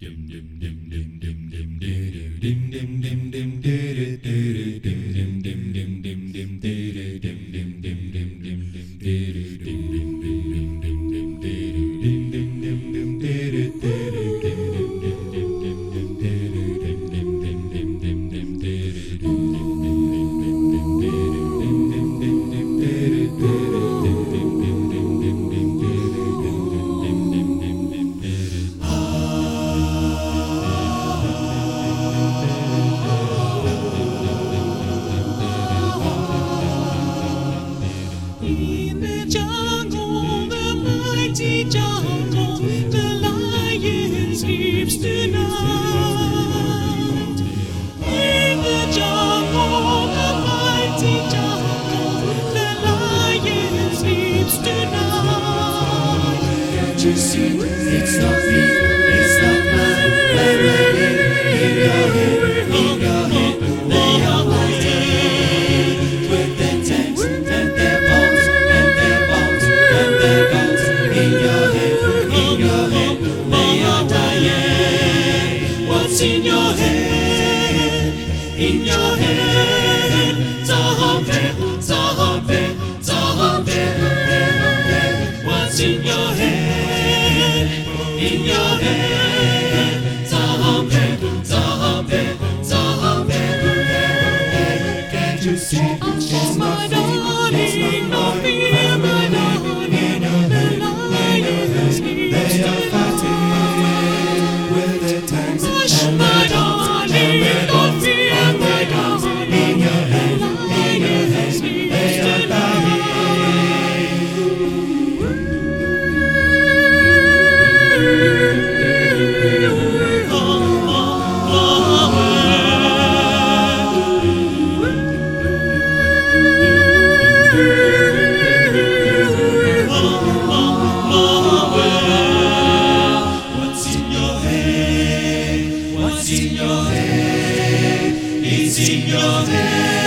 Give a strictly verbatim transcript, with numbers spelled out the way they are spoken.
In the jungle, the mighty jungle, the lion sleeps tonight. In the jungle, the mighty jungle, the lion sleeps tonight. Can't you see? It's not me, it's not mine. They're running in your head, in your head. They are lying with their tanks and their bombs and their bombs and their guns. In your head, in your head, they are dying. What's in your head? In your head, zombie, zombie, zombie. What's in your head? In your head, zombie, zombie, zombie. Can't you see? It's not me, it's not mine. My darling, the lions they are fighting with their tanks and their bombs and their guns. And their guns in your head, in your head, they are dying. What's in your head? What's in your head? It's in your head.